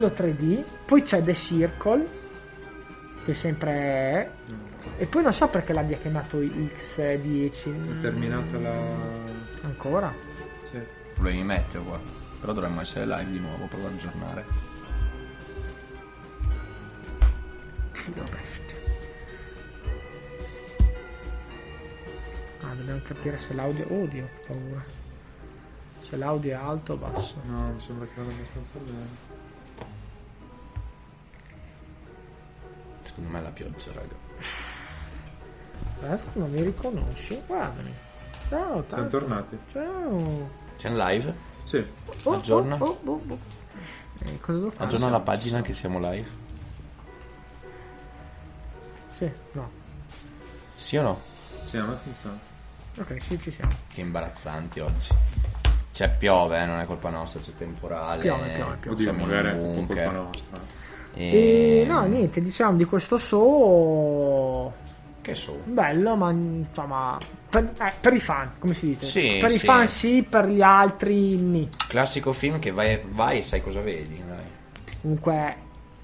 3D, poi c'è The Circle, che sempre è, e poi non so perché l'abbia chiamato X10. È terminata la... Ancora? Sì. Problemi meteo qua. Però dovremmo essere live di nuovo, provo ad aggiornare. Dobbiamo capire se l'audio... Oddio, paura. Se l'audio è alto o basso. No, mi sembra che vada abbastanza bene. Secondo me è la pioggia, raga. Adesso non mi riconosci? Guardami. Ciao, Siamo tornati. Ciao. C'è un live? Sì. Aggiorna. Cosa devo fare? Aggiorna la pagina che siamo live. Sì, no. Sì o no? Sì, a me funziona. Ok, sì, ci siamo. Che imbarazzanti oggi. Cioè piove, non è colpa nostra, c'è temporale. Piove. Oddio, Siamo in magari è un un po' colpa bunker. nostra. E no, niente, diciamo di questo show Che so. bello, ma insomma per i fan, come si dice? Sì, per i sì. fan sì, per gli altri ni. Classico film che vai e sai cosa vedi, dai. Comunque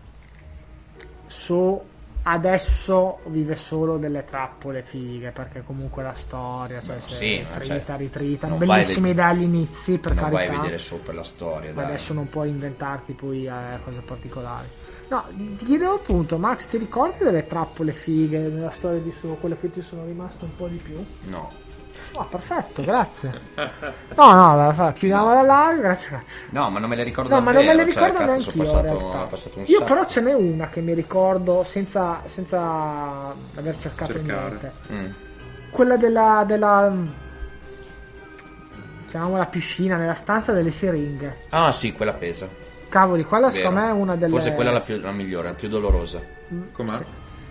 adesso vive solo delle trappole fighe, perché comunque la storia, cioè se sì, ma ritrita, non bellissime vai idee agli inizi, per non carità. vai a vedere solo per la storia, Ma dai. adesso non puoi inventarti poi cose particolari. No, ti chiedevo appunto, Max, ti ricordi delle trappole fighe nella storia di Saw, quelle che ti sono rimaste un po' di più? No. Perfetto, grazie. No, chiudiamo la live, grazie. No, ma non me le ricordo No, ma non me le davvero, ricordo cioè, cazzo, neanche io in sono realtà. passato un Io sacco. però ce n'è una che mi ricordo senza aver cercato in Cercare. mente. Quella della chiamiamola piscina, nella stanza delle siringhe. Ah sì, quella pesa. Cavoli, quella Vero. secondo me è una delle... Forse quella la migliore, la più dolorosa. Com'è? Sì.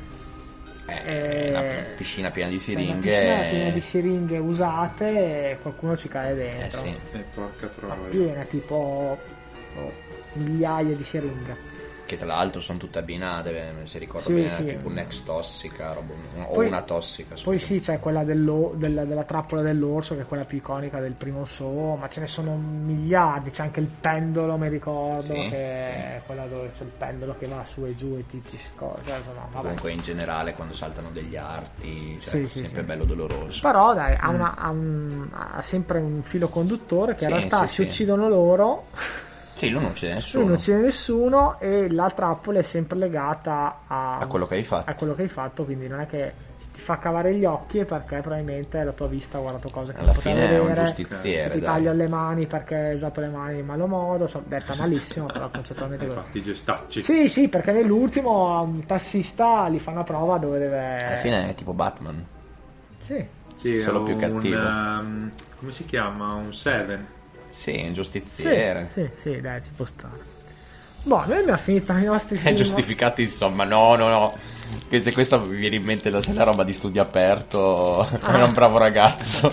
Una piscina piena di C'è una siringhe. piscina piena di siringhe usate e qualcuno ci cade dentro. Sì. Porca troia. Piena, tipo migliaia di siringhe. Che tra l'altro sono tutte abbinate, se ricordo Sì, bene, sì. tipo un'ex tossica, o Poi- una tossica. Poi scusa. sì, c'è quella della trappola dell'orso, che è quella più iconica del primo Saw, ma ce ne sono miliardi. C'è anche il pendolo, mi ricordo, Sì, che sì. è quella dove c'è il pendolo che va su e giù e ti scorre. Cioè, no, vabbè. Comunque in generale quando saltano degli arti, cioè, Sì, è sì, sempre sì. bello doloroso. Però dai, ha sempre un filo conduttore che in Sì, realtà sì, si sì. uccidono loro. Sì, lui non c'è nessuno. Lui non c'è nessuno e la trappola è sempre legata A quello che hai fatto. a quello che hai fatto, quindi non è che ti fa cavare gli occhi perché probabilmente la tua vista ha guardato cose che Alla non poteva fine è un vedere, giustiziere, ti dai. taglia le mani perché hai usato le mani in malo modo, detta malissimo, però concettualmente Hai così. fatti i gestacci. Sì, perché nell'ultimo un tassista gli fa una prova dove deve... Alla fine è tipo Batman. Sì. Sì, Solo è più cattivo. Come si chiama? Un Seven. Sì, è un giustiziere. Sì, dai, ci può stare. Boh, noi abbiamo finito i nostri È film. giustificato insomma, no. Che se questa mi viene in mente la roba di studio aperto, era un bravo ragazzo.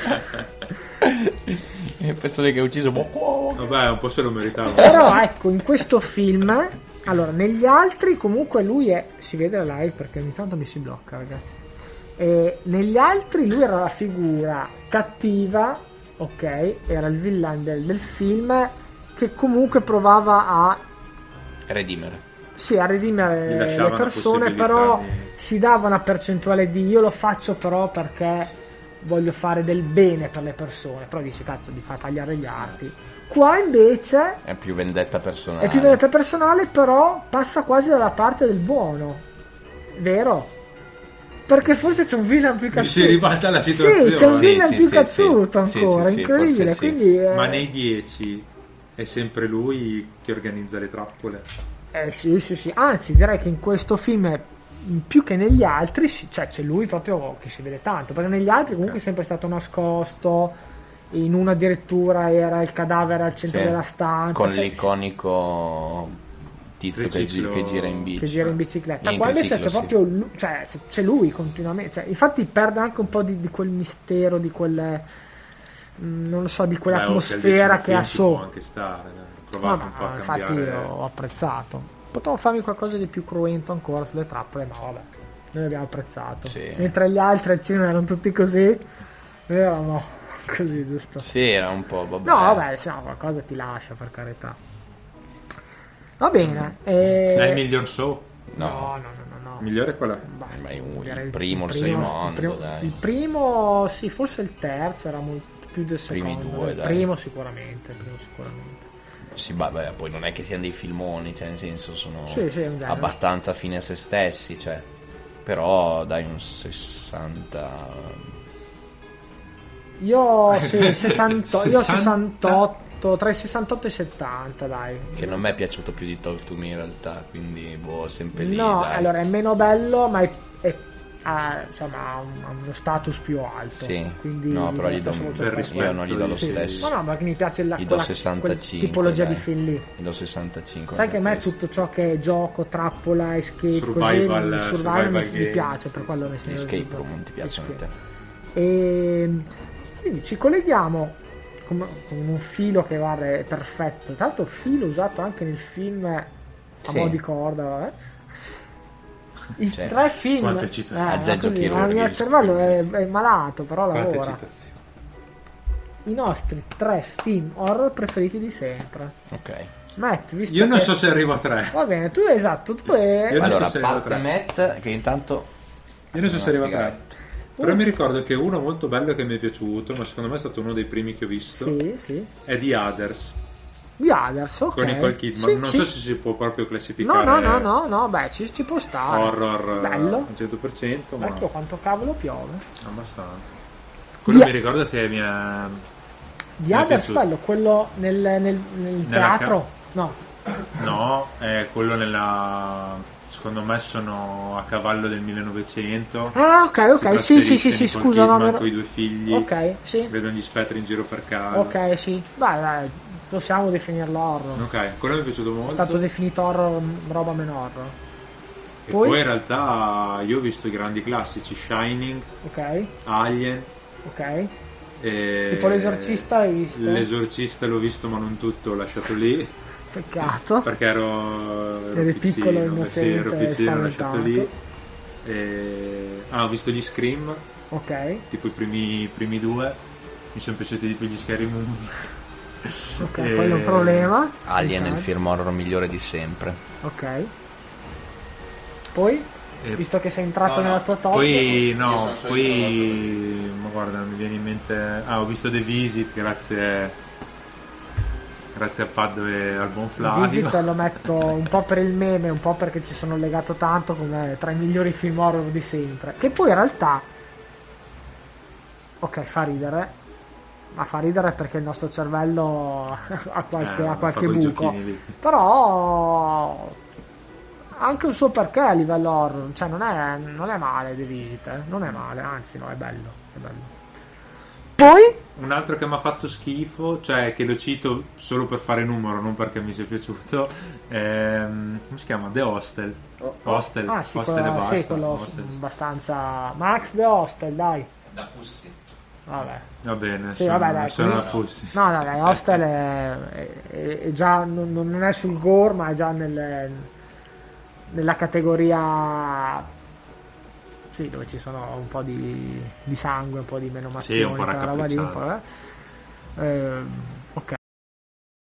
E persone che ha ucciso, Vabbè, un po' se lo meritava. Però ecco, in questo film, allora, negli altri comunque lui si vede la live perché ogni tanto mi si blocca, ragazzi. E negli altri lui era la figura cattiva, ok, era il villain del film che comunque provava a redimere. a redimere Gli lasciava le una persone, possibilità però di- si dava una percentuale di io lo faccio però perché voglio fare del bene per le persone, però dice cazzo di far tagliare gli arti. Qua invece È più vendetta personale. è più vendetta personale, però passa quasi dalla parte del buono, vero? Perché forse c'è un villain più Mi cazzuto. si ribalta la situazione. Sì, c'è un Sì, villain sì, più sì, cazzuto sì. ancora, Sì, sì, incredibile. forse sì. Quindi, Ma nei 10 è sempre lui che organizza le trappole. sì. Anzi, direi che in questo film più che negli altri, cioè c'è lui proprio che si vede tanto, perché negli altri comunque è sempre stato nascosto, in uno addirittura era il cadavere al centro Sì, della stanza. con cioè, l'iconico tizio che gira in bici. che gira in bicicletta. In Qua invece triciclo, c'è sì. proprio cioè c'è lui continuamente, cioè, infatti perde anche un po' di quel mistero, di quelle non lo so, di quell'atmosfera che ha su. Può su. anche stare, ho provato un po' a Infatti cambiare. ho apprezzato. Potremmo farmi qualcosa di più cruento ancora sulle trappole, ma vabbè, noi abbiamo apprezzato. Sì. Mentre gli altri al cinema erano tutti così, noi eravamo così, giusto? Sì, era un po', vabbè. No, vabbè, se no, qualcosa ti lascia, per carità. Va bene. È il miglior show? No. Il migliore qual è? Ma il Direi primo, il secondo, dai. il primo, sì, forse il terzo era molto più del Primi secondo. due, il dai. primo sicuramente. Sì, vabbè, poi non è che siano dei filmoni, cioè nel senso sono Sì, è un genere. abbastanza fine a se stessi, cioè. Però dai un 60. Io sì, 68, 60? tra i 68 e i 70, dai. Che non mi è piaciuto più di Talk to Me in realtà, quindi boh, sempre lì, No, dai. allora è meno bello, ma insomma, ha uno status più alto. Sì, quindi no, però lo stesso voce per rispetto, io non gli do lo sì. stesso. No, ma che mi piace Gli do quella 65, tipologia dai. di film lì. Gli do 65. Sai che a me questo. tutto ciò che è gioco, trappola, escape, Survival, così, survival mi game. piace, per quello ne Gli escape room non ti piacciono a te? E quindi ci colleghiamo con un filo che guarda è perfetto. Tra l'altro filo usato anche nel film a Sì. mo' di corda, vabbè. I Cioè, 3 film quante citazioni. Aggeggio così, chirurgico. il mio cervello è malato, però Quante lavora. citazioni? I nostri 3 film horror preferiti di sempre. Ok. Matt, visto Io non che- so se arrivo a 3. Va bene, tu esatto, tu è... Io non Allora, so se parte arriva Matt che intanto Io non so se una arriva a 3. sigaretta. Però mi ricordo che uno molto bello che mi è piaciuto, ma secondo me è stato uno dei primi che ho visto, Sì. è The Others, Di Others, ok. con Nicole Kidman. Sì, non sì. so se si può proprio classificare No, beh, ci può stare. horror Bello. al 100%, ma Ecco quanto cavolo piove. abbastanza. Quello Via. mi ricordo che mi è... Di Mi è Others, piaciuto. bello, quello nel teatro? No. No, è quello nella... Secondo me sono a cavallo del 1900. Ah, ok, sì, Nicole scusa, no, Kidman con i 2 figli. Ok, sì. Vedono gli spettri in giro per casa. Ok, sì. Dai, possiamo definirlo horror. Ok, quello mi è piaciuto molto. È stato definito horror, roba meno horror. E poi in realtà io ho visto i grandi classici, Shining, Ok, Alien. ok. E Tipo L'Esorcista hai visto? L'Esorcista l'ho visto ma non tutto, l'ho lasciato lì Peccato. perché ero Eri piccino, piccolo, sì, innocente, ero piccino, l'ho lasciato lì. spaventato. Ho visto gli Scream, Ok, tipo i primi 2, mi sono piaciuti di più gli Scary Movie. ok, quello è un problema. Alien è il Ok. film horror migliore di sempre. Ok. Poi, E visto che sei entrato no, no. nella tua top, Poi Io no, sono solito poi ma guarda, mi viene in mente. Ho visto The Visit, grazie a Paddo e al buon Flavio. Visit lo metto un po' per il meme, un po' perché ci sono legato tanto come tra i migliori film horror di sempre. Che poi in realtà, ok, fa ridere, ma fa ridere perché il nostro cervello ha qualche fa quei buco. giochini lì. Però ha anche un suo perché a livello horror, cioè non è male The Visit, non è male, anzi no, è bello, è bello. Poi Un altro che mi ha fatto schifo, cioè che lo cito solo per fare numero, non perché mi sia piaciuto, come si chiama? The Hostel. Hostel, ah, sì, Hostel e quello, basta. sì, quello Hostel. abbastanza Max The Hostel, dai. Da Pussy. Vabbè. Va bene, Sì, sono, vabbè, dai, sono quindi- a Pussy. No, dai, Hostel è già non è sul gore, ma è già nella categoria sì, dove ci sono un po' di sangue, un po' di menomazioni, Sì, un po' quella roba lì, un po', raccapricciato.